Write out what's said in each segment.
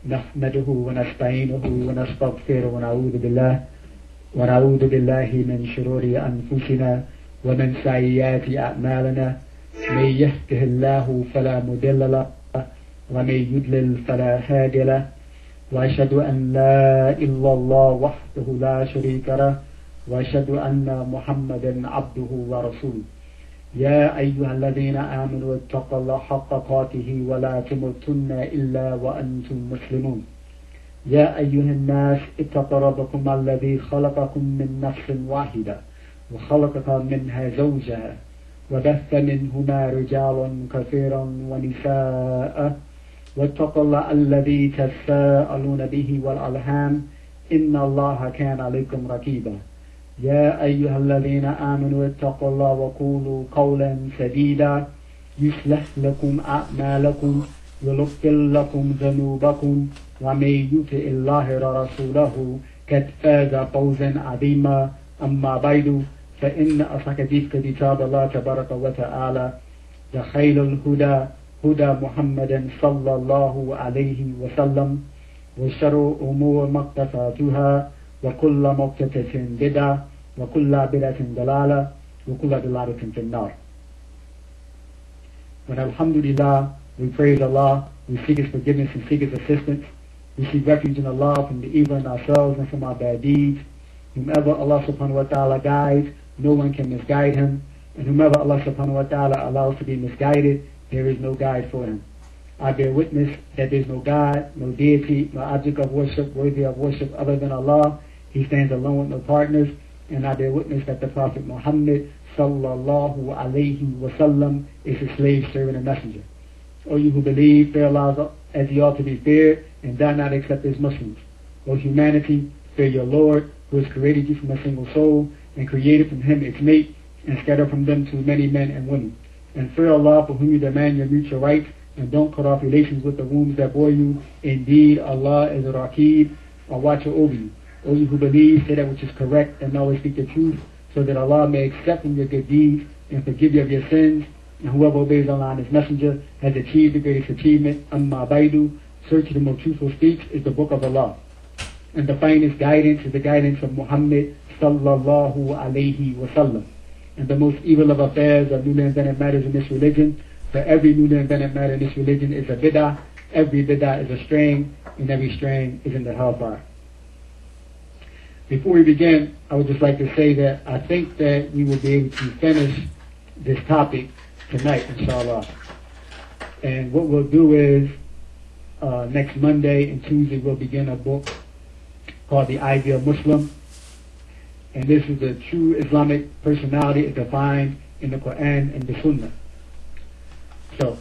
نحمده ونستعينه ونستغفره ونعوذ بالله من شرور أنفسنا ومن سيئات أعمالنا. من يهده الله فلا مضل له ومن يضلل فلا هادي له. وأشهد أن لا إله إلا الله وحده لا شريك له وأشهد أن محمدا عبده ورسوله. يا أيها الذين آمنوا اتقوا الله حق تقاته ولا تموتن إلا وأنتم مسلمون. يا أيها الناس اتقوا ربكم الذي خلقكم من نفس واحدة وخلق منها زوجها وبث منهما رجالا كثيرا ونساء واتقوا الله الذي تساءلون به والأرحام إن الله كان عليكم رقيبا. يا أيها الذين آمنوا اتقوا الله وقولوا قولا سديدا يصلح لكم أعمالكم ويغفر لكم ذنوبكم ومن يطع الله ورسوله قد فاز فوزا عظيما. أما بعد فإن أصدق كتاب الله تبارك وتعالى وخير الهدى هدى محمد صلى الله عليه وسلم وشر الأمور محدثاتها وكل محدثة بدعة وكل بدعة ضلالة وكل ضلالة في النار. When alhamdulillah, we praise Allah, we seek His forgiveness and seek His assistance. We seek refuge in Allah from the evil in ourselves and from our bad deeds. Whomever Allah subhanahu wa ta'ala guides, no one can misguide him. And whomever Allah subhanahu wa ta'ala allows to be misguided, there is no guide for him. I bear witness that there is no God, no deity, no object of worship worthy of worship other than Allah. He stands alone with no partners. And I bear witness that the Prophet Muhammad sallallahu alayhi wasallam is his slave, servant, and messenger. O you who believe, fear Allah as ye ought to be feared, and do not accept as Muslims. O humanity, fear your Lord, who has created you from a single soul, and created from him its mate, and scattered from them too many men and women. And fear Allah, for whom you demand your mutual rights, and don't cut off relations with the wombs that bore you. Indeed, Allah is a Raqib, a watcher over you. O you who believe, say that which is correct, and always speak the truth, so that Allah may accept from your good deeds, and forgive you of your sins. And whoever obeys Allah and His Messenger has achieved the greatest achievement. Amma Baidu, search the most truthful speech is the book of Allah. And the finest guidance is the guidance of Muhammad sallallahu alayhi wasallam. And the most evil of affairs are newly invented matters in this religion. For every newly invented matter in this religion is a bid'ah, every bid'ah is a strain, and every strain is in the hellfire. Before we begin, I would just like to say that I think that we will be able to finish this topic tonight, inshallah. And what we'll do is, next Monday and Tuesday we'll begin a book called The Ideal Muslim. And this is the true Islamic personality as defined in the Quran and the Sunnah. So,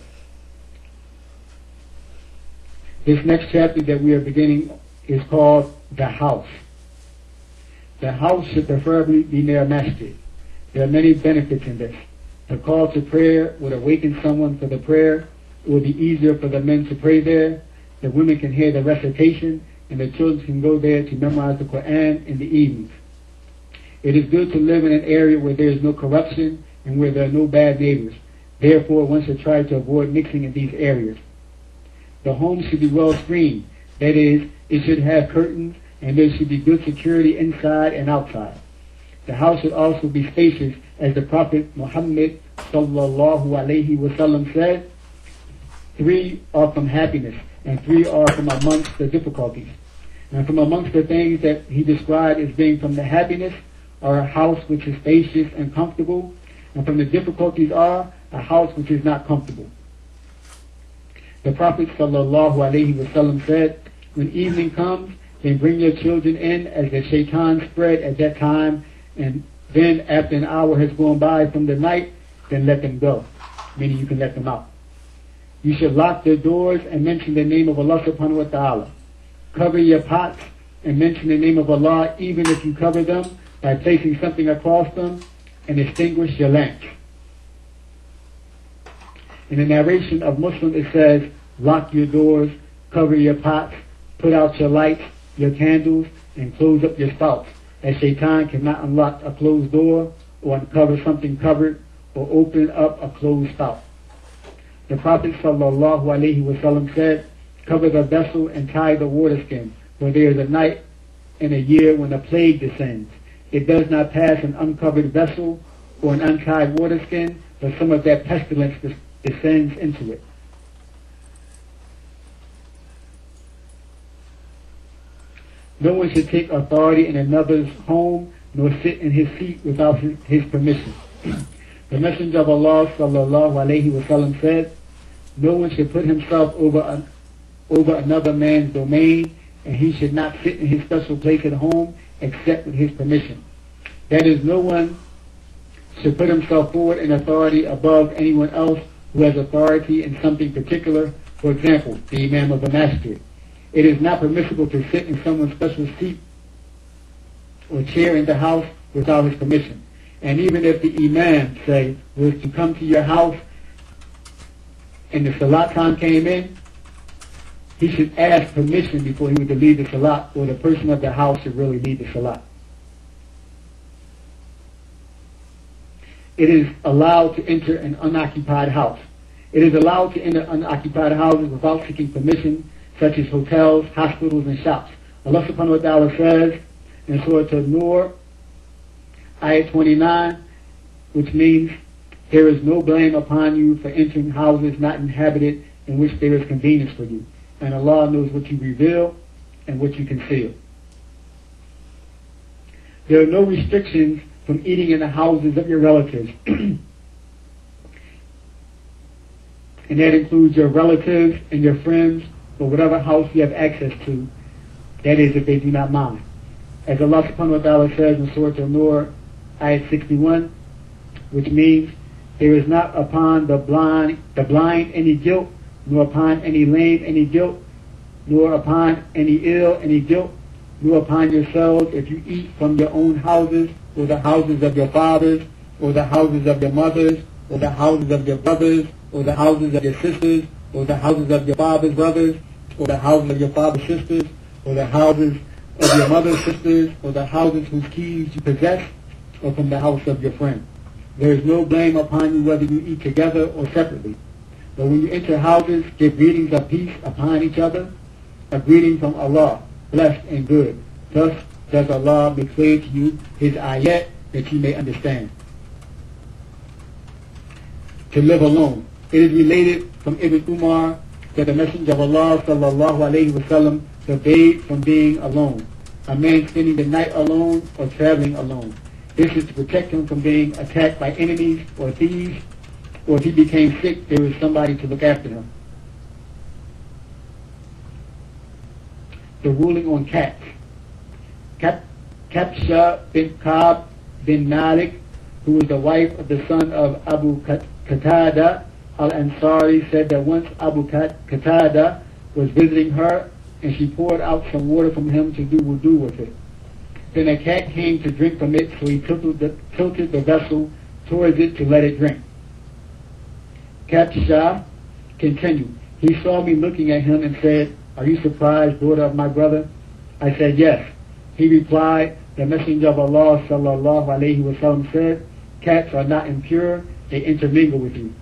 this next chapter that we are beginning is called The House. The house should preferably be near a masjid. There are many benefits in this. The call to prayer would awaken someone for the prayer. It would be easier for the men to pray there. The women can hear the recitation, and the children can go there to memorize the Quran in the evenings. It is good to live in an area where there is no corruption and where there are no bad neighbors. Therefore, one should try to avoid mixing in these areas. The home should be well screened. That is, it should have curtains, and there should be good security inside and outside. The house should also be spacious, as the Prophet Muhammad sallallahu alayhi wasallam said, 3 are from happiness, and 3 are from amongst the difficulties. And from amongst the things that he described as being from the happiness are a house which is spacious and comfortable, and from the difficulties are a house which is not comfortable. The Prophet sallallahu alayhi wasallam said, when evening comes, then bring your children in as the shaitan spread at that time, and then after an hour has gone by from the night, then let them go, meaning you can let them out. You should lock their doors and mention the name of Allah subhanahu wa ta'ala. Cover your pots and mention the name of Allah, even if you cover them by placing something across them, and extinguish your lamps. In the narration of Muslim it says, lock your doors, cover your pots, put out your lights, your candles, and close up your spouts, as shaitan cannot unlock a closed door or uncover something covered or open up a closed spout. The Prophet sallallahu alaihi wasallam said, cover the vessel and tie the water skin, for there is a night in a year when a plague descends. It does not pass an uncovered vessel or an untied water skin, but some of that pestilence descends into it. No one should take authority in another's home, nor sit in his seat without his permission. The Messenger of Allah sallallahu alaihi wasallam said, no one should put himself over another man's domain, and he should not sit in his special place at home except with his permission. That is, no one should put himself forward in authority above anyone else who has authority in something particular. For example, the Imam of the masjid. It is not permissible to sit in someone's special seat or chair in the house without his permission. And even if the Imam, say, was to come to your house and the Salat time came in, he should ask permission before he was to lead the Salat, or the person of the house should really lead the Salat. It is allowed to enter an unoccupied house. It is allowed to enter unoccupied houses without seeking permission, such as hotels, hospitals, and shops. Allah subhanahu wa ta'ala says in Surah An-Nur, Ayat 29, which means, there is no blame upon you for entering houses not inhabited in which there is convenience for you. And Allah knows what you reveal and what you conceal. There are no restrictions from eating in the houses of your relatives. And that includes your relatives and your friends, or whatever house you have access to. That is, if they do not mind. As Allah subhanahu wa ta'ala says in Surah An-Nur, Ayat 61, which means, there is not upon the blind any guilt, nor upon any lame any guilt, nor upon any ill any guilt, nor upon yourselves if you eat from your own houses, or the houses of your fathers, or the houses of your mothers, or the houses of your brothers, or the houses of your sisters, or the houses of your father's brothers, or the houses of your father's sisters, or the houses of your mother's sisters, or the houses whose keys you possess, or from the house of your friend. There is no blame upon you whether you eat together or separately. But when you enter houses, give greetings of peace upon each other, a greeting from Allah, blessed and good. Thus does Allah make clear to you His ayat that you may understand. To live alone. It is related from Ibn Umar that the Messenger of Allah sallallahu alayhi wa sallam forbade from being alone. A man spending the night alone or traveling alone. This is to protect him from being attacked by enemies or thieves, or if he became sick, there was somebody to look after him. The ruling on cats. Kabsha bin Ka'b bin Malik, who was the wife of the son of Abu Qatada al-Ansari, said that once Abu Qatada was visiting her, and she poured out some water from him to do wudu with it. Then a cat came to drink from it, so he tilted the vessel towards it to let it drink. Kabsha continued, he saw me looking at him and said, are you surprised, daughter of my brother? I said, yes. He replied, the Messenger of Allah sallallahu alayhi wa sallam said, cats are not impure, they intermingle with you.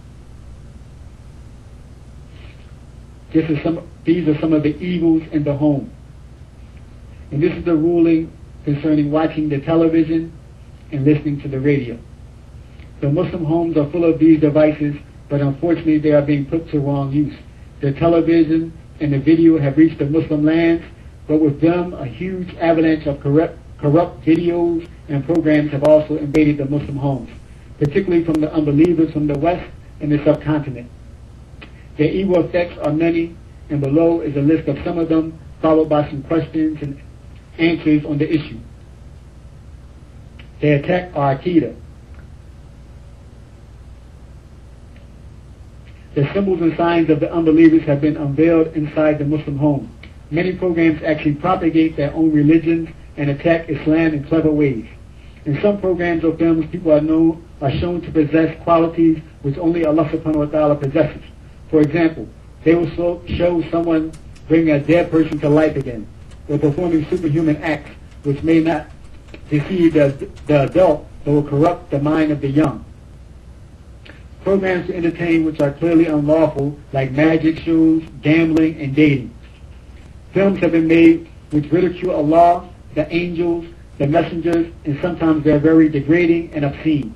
These are some of the evils in the home. And this is the ruling concerning watching the television and listening to the radio. The Muslim homes are full of these devices, but unfortunately they are being put to wrong use. The television and the video have reached the Muslim lands, but with them a huge avalanche of corrupt videos and programs have also invaded the Muslim homes, particularly from the unbelievers from the West and the subcontinent. Their evil effects are many, and below is a list of some of them, followed by some questions and answers on the issue. They attack our Aqidah. The symbols and signs of the unbelievers have been unveiled inside the Muslim home. Many programs actually propagate their own religions and attack Islam in clever ways. In some programs or films, people are shown to possess qualities which only Allah subhanahu wa ta'ala possesses. For example, they will show someone bringing a dead person to life again, or performing superhuman acts which may not deceive the adult but will corrupt the mind of the young. Programs to entertain which are clearly unlawful, like magic shows, gambling, and dating. Films have been made which ridicule Allah, the angels, the messengers, and sometimes they're very degrading and obscene.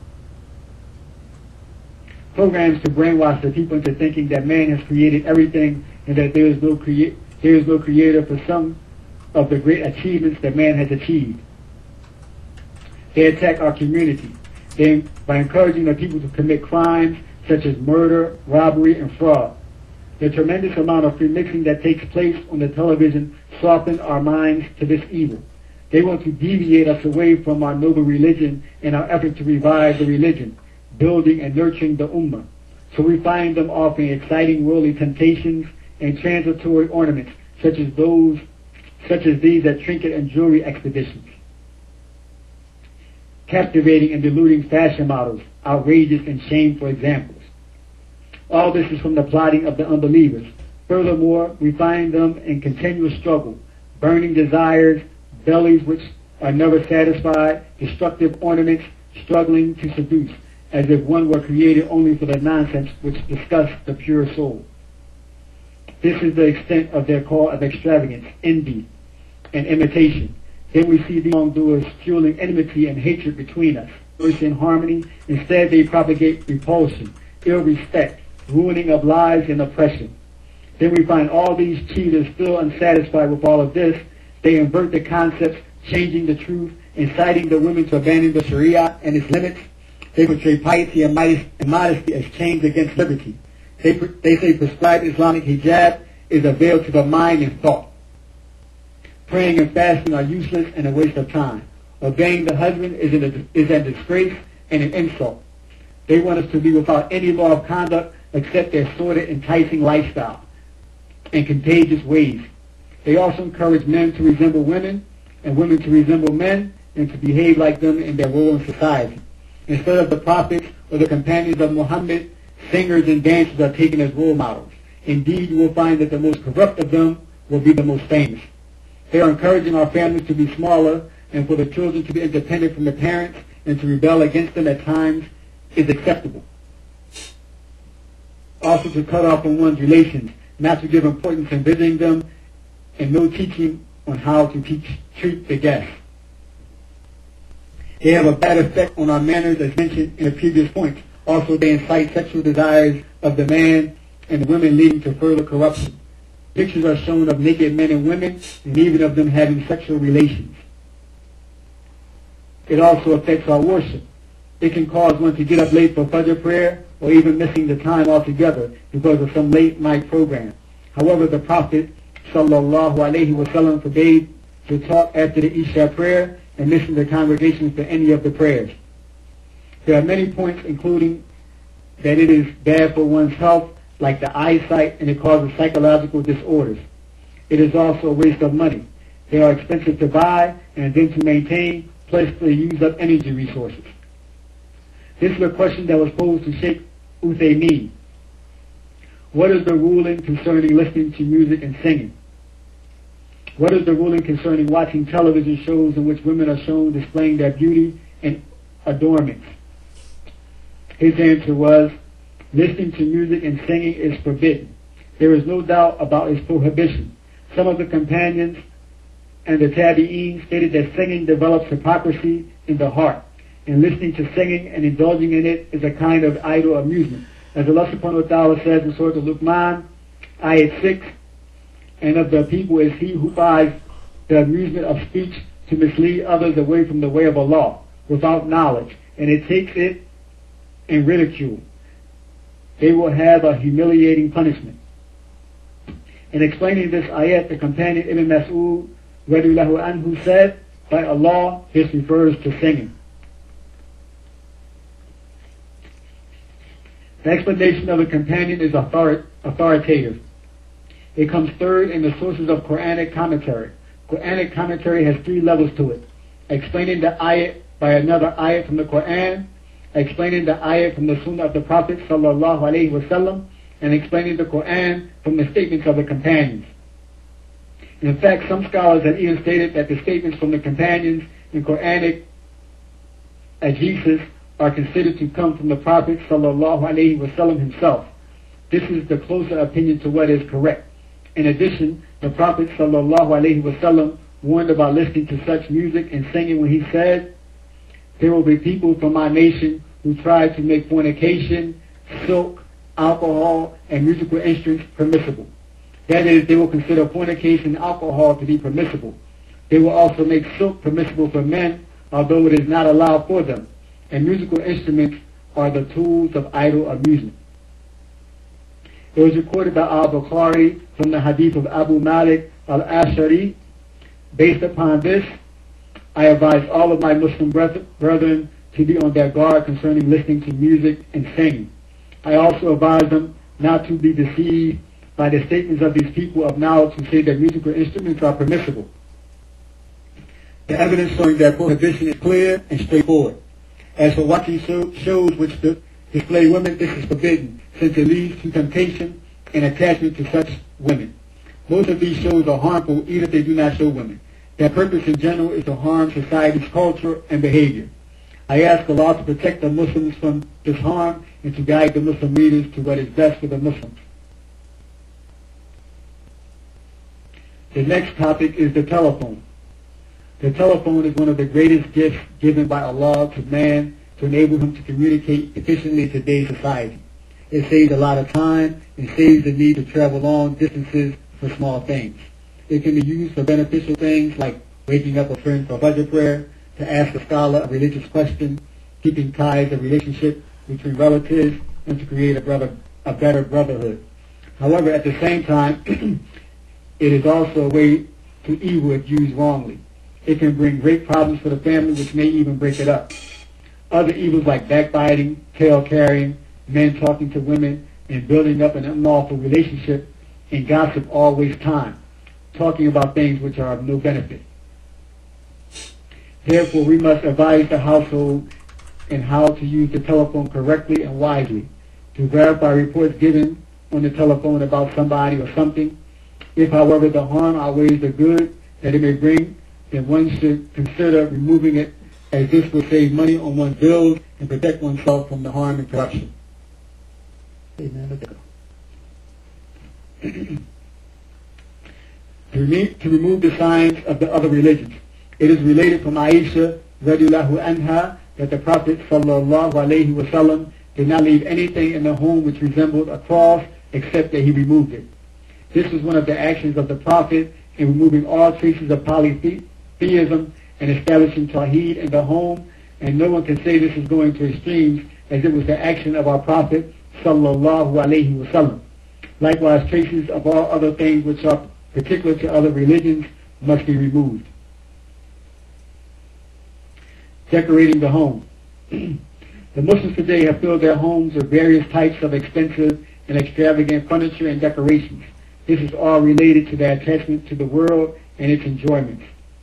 Programs to brainwash the people into thinking that man has created everything and that there is no creator for some of the great achievements that man has achieved. They attack our community by encouraging the people to commit crimes such as murder, robbery, and fraud. The tremendous amount of free mixing that takes place on the television softens our minds to this evil. They want to deviate us away from our noble religion in our effort to revive the religion, building and nurturing the ummah. So we find them offering exciting worldly temptations and transitory ornaments such as these at trinket and jewelry expeditions. Captivating and deluding fashion models, outrageous and shameful examples. All this is from the plotting of the unbelievers. Furthermore, we find them in continuous struggle, burning desires, bellies which are never satisfied, destructive ornaments, struggling to seduce, as if one were created only for the nonsense which disgusts the pure soul. This is the extent of their call of extravagance, envy, and imitation. Then we see these wrongdoers fueling enmity and hatred between us. In harmony, instead they propagate repulsion, ill respect, ruining of lives and oppression. Then we find all these cheaters still unsatisfied with all of this. They invert the concepts, changing the truth, inciting the women to abandon the Sharia and its limits. They portray piety and modesty as chains against liberty. They say prescribed Islamic hijab is a veil to the mind and thought. Praying and fasting are useless and a waste of time. Obeying the husband is a disgrace and an insult. They want us to be without any law of conduct except their sordid, enticing lifestyle and contagious ways. They also encourage men to resemble women and women to resemble men and to behave like them in their role in society. Instead of the prophets or the companions of Muhammad, singers and dancers are taken as role models. Indeed, you will find that the most corrupt of them will be the most famous. They are encouraging our families to be smaller and for the children to be independent from their parents and to rebel against them at times is acceptable. Also to cut off from one's relations, not to give importance in visiting them, and no teaching on how to treat the guests. They have a bad effect on our manners as mentioned in the previous points. Also they incite sexual desires of the man and the women leading to further corruption. Pictures are shown of naked men and women and even of them having sexual relations. It also affects our worship. It can cause one to get up late for Fajr prayer or even missing the time altogether because of some late night program. However, the Prophet ﷺ forbade to talk after the Isha prayer and listen to congregations for any of the prayers. There are many points including that it is bad for one's health, like the eyesight, and it causes psychological disorders. It is also a waste of money. They are expensive to buy and then to maintain, plus they use up energy resources. This is a question that was posed to Sheikh Uthaymeen. What is the ruling concerning listening to music and singing? What is the ruling concerning watching television shows in which women are shown displaying their beauty and adornments? His answer was, listening to music and singing is forbidden. There is no doubt about its prohibition. Some of the companions and the tabi'een stated that singing develops hypocrisy in the heart, and listening to singing and indulging in it is a kind of idle amusement. As Allah subhanahu wa ta'ala says in Surah Al-Luqman, Ayat 6, and of the people is he who buys the amusement of speech to mislead others away from the way of Allah without knowledge, and it takes it in ridicule. They will have a humiliating punishment. In explaining this ayat, the companion Ibn Mas'ud radiyallahu anhu said, by Allah, this refers to singing. The explanation of the companion is authoritative. It comes third in the sources of Quranic commentary. Quranic commentary has three levels to it. Explaining the ayat by another ayat from the Quran, explaining the ayat from the Sunnah of the Prophet sallallahu alaihi wasallam, and explaining the Quran from the statements of the companions. In fact, some scholars have even stated that the statements from the companions in Quranic exegesis are considered to come from the Prophet sallallahu alaihi wasallam himself. This is the closer opinion to what is correct. In addition, the Prophet sallallahu alaihi wasallam warned about listening to such music and singing when he said, "There will be people from my nation who try to make fornication, silk, alcohol, and musical instruments permissible." That is, they will consider fornication and alcohol to be permissible. They will also make silk permissible for men, although it is not allowed for them. And musical instruments are the tools of idle amusement. It was recorded by al-Bukhari from the hadith of Abu Malik al-Ashari. Based upon this, I advise all of my Muslim brethren to be on their guard concerning listening to music and singing. I also advise them not to be deceived by the statements of these people of knowledge who say that musical instruments are permissible. The evidence showing their prohibition is clear and straightforward. As for watching shows which display women, this is forbidden, since it leads to temptation and attachment to such women. Most of these shows are harmful even if they do not show women. Their purpose in general is to harm society's culture and behavior. I ask Allah to protect the Muslims from this harm and to guide the Muslim leaders to what is best for the Muslims. The next topic is the telephone. The telephone is one of the greatest gifts given by Allah to man to enable him to communicate efficiently in today's society. It saves a lot of time and saves the need to travel long distances for small things. It can be used for beneficial things like waking up a friend for Fajr prayer, to ask a scholar a religious question, keeping ties of relationship between relatives, and to create a better brotherhood. However, at the same time, it is also a way to evil if used wrongly. It can bring great problems for the family, which may even break it up. Other evils like backbiting, tale carrying, men talking to women, and building up an unlawful relationship, and gossip all waste time, talking about things which are of no benefit. Therefore, we must advise the household in how to use the telephone correctly and wisely, to verify reports given on the telephone about somebody or something. If, however, the harm outweighs the good that it may bring, then one should consider removing it, as this will save money on one's bills and protect oneself from the harm and corruption. To remove the signs of the other religions. It is related from Aisha radiallahu anha that the Prophet sallallahu alaihi wasallam did not leave anything in the home which resembled a cross except that he removed it. This was one of the actions of the Prophet in removing all traces of polytheism and establishing Tawheed in the home, and no one can say this is going to extremes, as it was the action of our Prophet sallallahu alaihi wasallam. Likewise, traces of all other things which are particular to other religions must be removed. Decorating the home. The Muslims today have filled their homes with various types of expensive and extravagant furniture and decorations. This is all related to their attachment to the world and its enjoyments.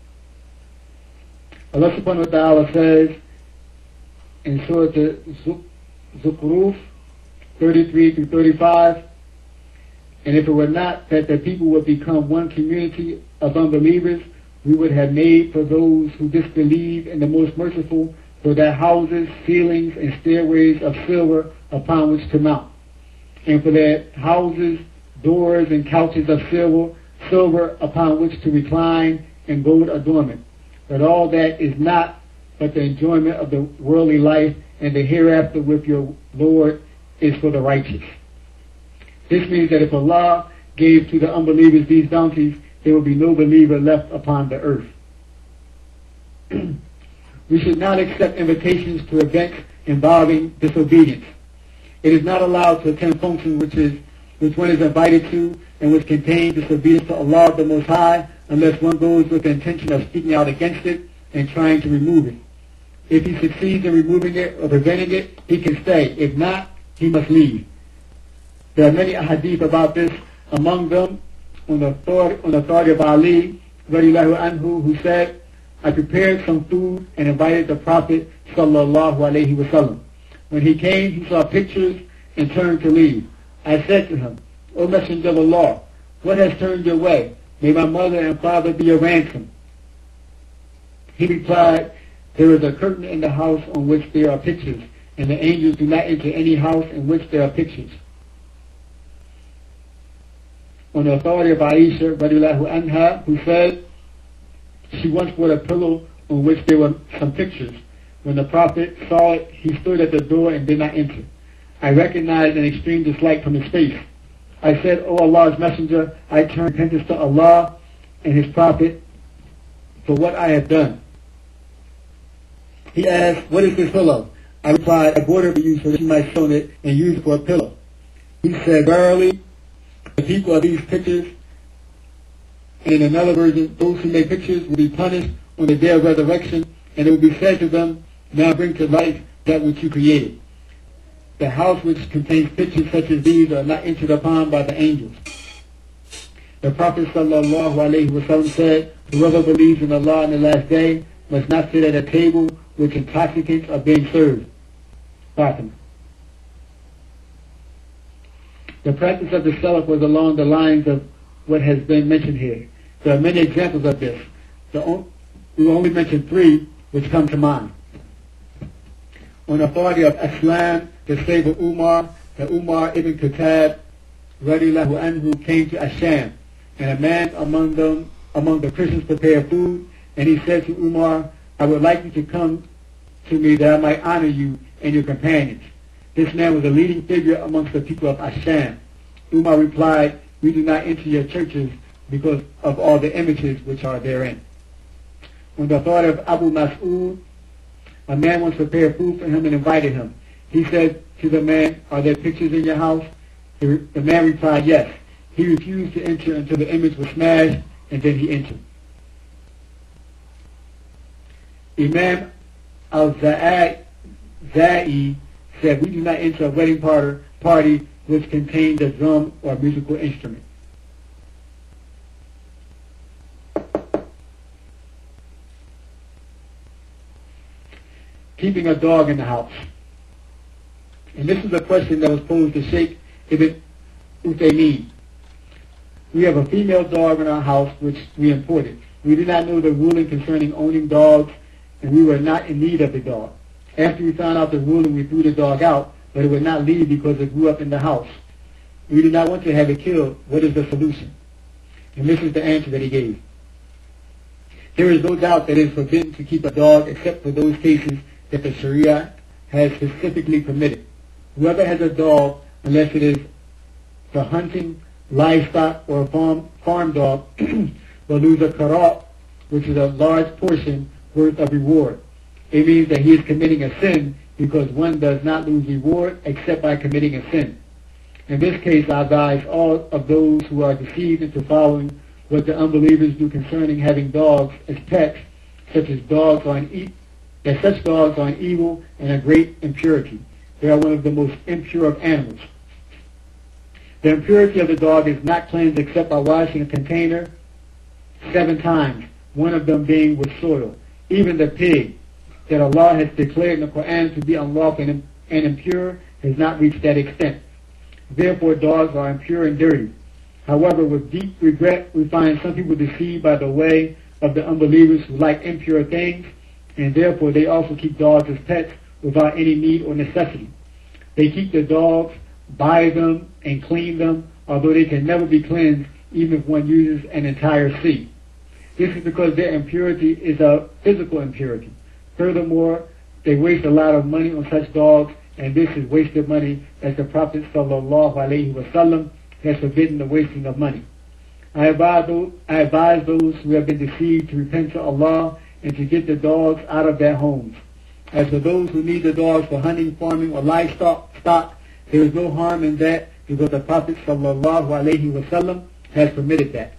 Allah subhanahu wa ta'ala says in Surah Zukhruf 33 through 35, "And if it were not that the people would become one community of unbelievers, we would have made for those who disbelieve in the most merciful for their houses, ceilings, and stairways of silver upon which to mount, and for their houses, doors, and couches of silver upon which to recline, and gold adornment. But all that is not but the enjoyment of the worldly life, and the hereafter with your Lord is for the righteous." This means that if Allah gave to the unbelievers these bounties, there will be no believer left upon the earth. We should not accept invitations to events involving disobedience. It is not allowed to attend functions which one is invited to and which contain disobedience to Allah the Most High, unless one goes with the intention of speaking out against it and trying to remove it. If he succeeds in removing it or preventing it, he can stay. If not, he must leave. There are many hadith about this, among them on the authority of Ali radiallahu anhu, who said, "I prepared some food and invited the Prophet sallallahu alaihi wasallam. When he came, he saw pictures and turned to leave. I said to him, 'O Messenger of Allah, what has turned your way? May my mother and father be a ransom.' He replied, There is a curtain in the house on which there are pictures, and the angels do not enter any house in which there are pictures. On the authority of Aisha radiallahu anha, who said she once bought a pillow on which there were some pictures. When the Prophet saw it, he stood at the door and did not enter. I recognized an extreme dislike from his face. I said, O Allah's Messenger, I turn repentance to Allah and His Prophet for what I have done. He asked, what is this pillow? I replied, I bought it for you so that you might sew it and use it for a pillow. He said, verily, the people of these pictures, and in another version, those who make pictures will be punished on the day of resurrection, and it will be said to them, now bring to life that which you created. The house which contains pictures such as these are not entered upon by the angels. The Prophet ﷺ said, whoever believes in Allah on the last day must not sit at a table which intoxicants are being served. Fatima. The practice of the Salaf was along the lines of what has been mentioned here. There are many examples of this. We will only mention three which come to mind. On the authority of Aslam, the slave of Umar, the Umar ibn Khattab radiallahu anhu came to Asham, and a man among the Christians prepared food, and he said to Umar, I would like you to come to me that I might honor you and your companions. This man was a leading figure amongst the people of Asham. Umar replied, we do not enter your churches because of all the images which are therein. On the authority of Abu Mas'ud, a man once prepared food for him and invited him. He said to the man, are there pictures in your house? The man replied, yes. He refused to enter until the image was smashed, and then he entered. Imam al-Za'i said, we do not enter a wedding party which contains a drum or musical instrument. Keeping a dog in the house. And this is a question that was posed to Sheikh Ibn Uthaymeen. We have a female dog in our house which we imported. We did not know the ruling concerning owning dogs, and we were not in need of the dog. After we found out the ruling, we threw the dog out, but it would not leave because it grew up in the house. We did not want to have it killed. What is the solution? And this is the answer that he gave. There is no doubt that it is forbidden to keep a dog except for those cases that the Sharia has specifically permitted. Whoever has a dog, unless it is for hunting, livestock, or a farm dog, will lose a karat, which is a large portion worth of reward. It means that he is committing a sin because one does not lose reward except by committing a sin. In this case, I advise all of those who are deceived into following what the unbelievers do concerning having dogs as pets, such as that such dogs are an evil and a great impurity. They are one of the most impure of animals. The impurity of the dog is not cleansed except by washing a container 7 times, one of them being with soil. Even the pig that Allah has declared in the Quran to be unlawful and impure has not reached that extent. Therefore, dogs are impure and dirty. However, with deep regret, we find some people deceived by the way of the unbelievers who like impure things, and therefore they also keep dogs as pets without any need or necessity. They keep the dogs, buy them, and clean them, although they can never be cleansed even if one uses an entire sea. This is because their impurity is a physical impurity. Furthermore, they waste a lot of money on such dogs, and this is wasted money, as the Prophet ﷺ has forbidden the wasting of money. I advise those who have been deceived to repent to Allah and to get the dogs out of their homes. As for those who need the dogs for hunting, farming, or livestock, there is no harm in that because the Prophet ﷺ has permitted that.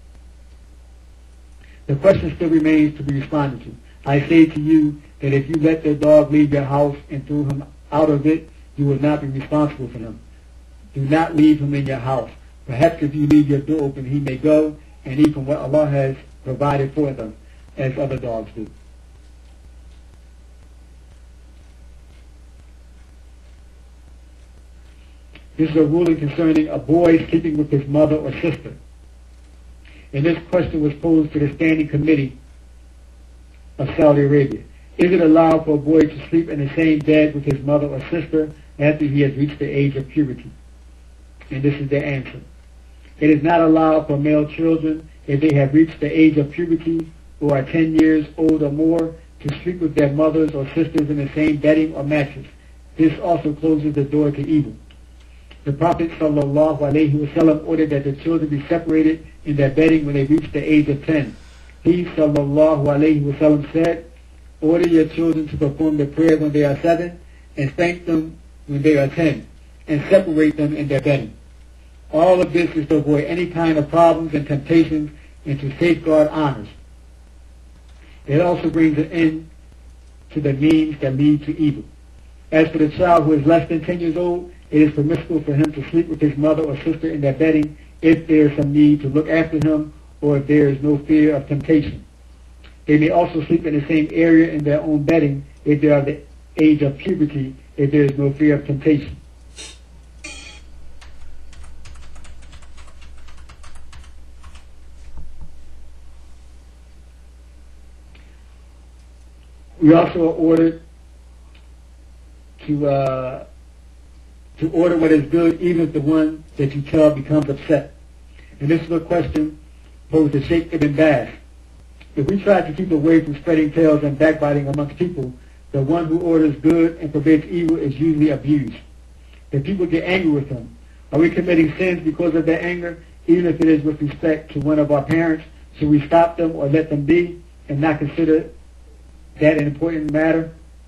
The question still remains to be responded to. I say to you that if you let the dog leave your house and threw him out of it, you will not be responsible for him. Do not leave him in your house. Perhaps if you leave your door open, he may go and eat from what Allah has provided for them, as other dogs do. This is a ruling concerning a boy sleeping with his mother or sister. And this question was posed to the Standing Committee of Saudi Arabia. Is it allowed for a boy to sleep in the same bed with his mother or sister after he has reached the age of puberty? And this is the answer. It is not allowed for male children, if they have reached the age of puberty or are 10 years old or more, to sleep with their mothers or sisters in the same bedding or mattress. This also closes the door to evil. The Prophet ﷺ ordered that the children be separated in their bedding when they reach the age of 10. He ﷺ said, order your children to perform the prayer when they are 7 and spank them when they are 10 and separate them in their bedding. All of this is to avoid any kind of problems and temptations and to safeguard honors. It also brings an end to the means that lead to evil. As for the child who is less than 10 years old, it is permissible for him to sleep with his mother or sister in their bedding if there is some need to look after him or if there is no fear of temptation. They may also sleep in the same area in their own bedding if they are the age of puberty, if there is no fear of temptation. We also are ordered to order what is good, even if the one that you tell becomes upset. And this is a question posed to Sheikh Ibn Baz. If we try to keep away from spreading tales and backbiting amongst people, the one who orders good and forbids evil is usually abused. The people get angry with him. Are we committing sins because of their anger, even if it is with respect to one of our parents? Should we stop them or let them be and not consider that an important matter?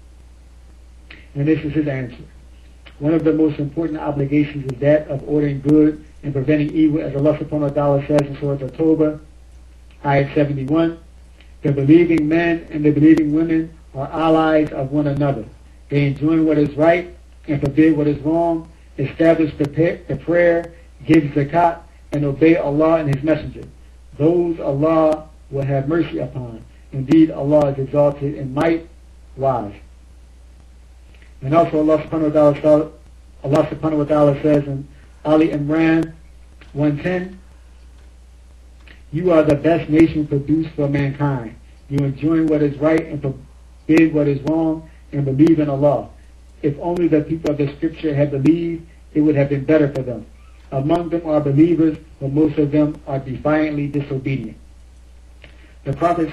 And this is his answer. One of the most important obligations is that of ordering good and preventing evil, as Allah subhanahu wa ta'ala says in Surah At-Tawbah, Ayat 71. The believing men and the believing women are allies of one another. They enjoin what is right and forbid what is wrong, establish the prayer, give zakat, and obey Allah and His Messenger. Those Allah will have mercy upon. Indeed, Allah is exalted in might, wise. And also Allah subhanahu wa ta'ala says in Ali Imran 110, you are the best nation produced for mankind. You enjoin what is right and forbid what is wrong and believe in Allah. If only the people of the scripture had believed, it would have been better for them. Among them are believers, but most of them are defiantly disobedient. The Prophet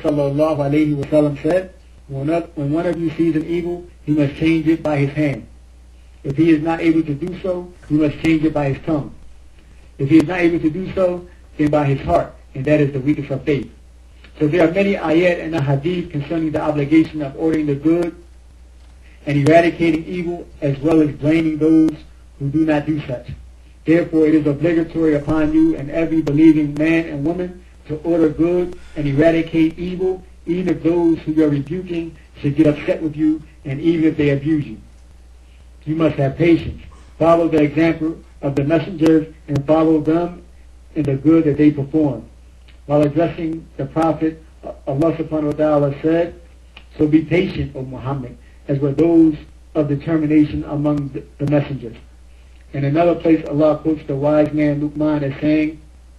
ﷺ said, when one of you sees an evil, he must change it by his hand. If he is not able to do so, he must change it by his tongue. If he is not able to do so, then by his heart, and that is the weakest of faith. So there are many ayat in the hadith concerning the obligation of ordering the good and eradicating evil, as well as blaming those who do not do such. Therefore, it is obligatory upon you and every believing man and woman to order good and eradicate evil, even if those who you are rebuking should get upset with you, and even if they abuse you. You must have patience. Follow the example of the messengers and follow them in the good that they perform. While addressing the Prophet, Allah subhanahu wa ta'ala said, so be patient, O Muhammad, as were those of determination among the messengers. In another place, Allah quotes the wise man Luqman as saying,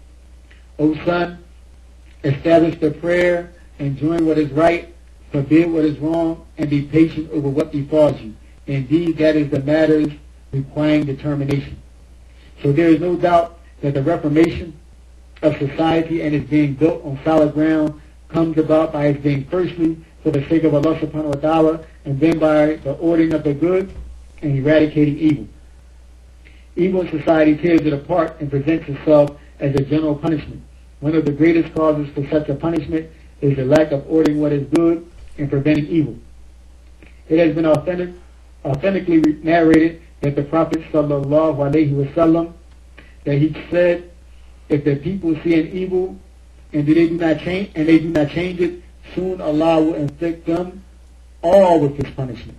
O son, establish the prayer, enjoin what is right, forbid what is wrong, and be patient over what befalls you. Indeed, that is the matters requiring determination. So there is no doubt that the reformation of society and its being built on solid ground comes about by its being firstly for the sake of Allah subhanahu wa ta'ala, and then by the ordering of the good and eradicating evil. Evil in society tears it apart and presents itself as a general punishment. One of the greatest causes for such a punishment is the lack of ordering what is good and preventing evil. It has been authentically narrated that the Prophet sallallahu alaihi wasallam, that he said, if the people see an evil and they do not change it, soon Allah will inflict them all with His punishment.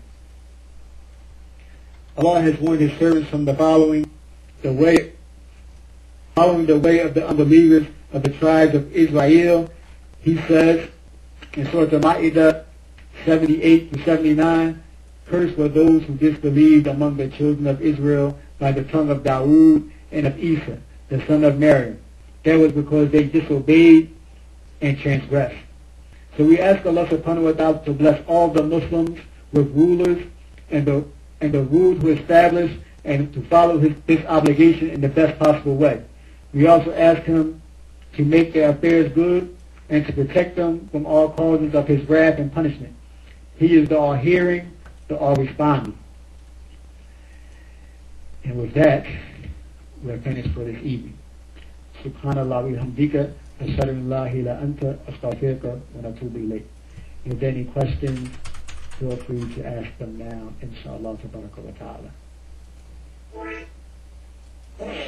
Allah has warned His servants from the following the way of the unbelievers of the tribes of Israel. He says in Surah Al-Ma'idah 78-79, cursed were those who disbelieved among the children of Israel by the tongue of Dawood and of Isa, the son of Maryam. That was because they disobeyed and transgressed. So we ask Allah subhanahu wa ta'ala to bless all the Muslims with rulers and the rules who establish and to follow this obligation in the best possible way. We also ask Him to make their affairs good and to protect them from all causes of His wrath and punishment. He is the all-hearing, the all-responding. And with that, we're finished for this evening. Subhanallah wa bihamdika, ashhadu an la ilaha illa anta, astaghfiruka wa atubu ilayk. If there are any questions, feel free to ask them now, inshallah, tabaraka wa ta'ala.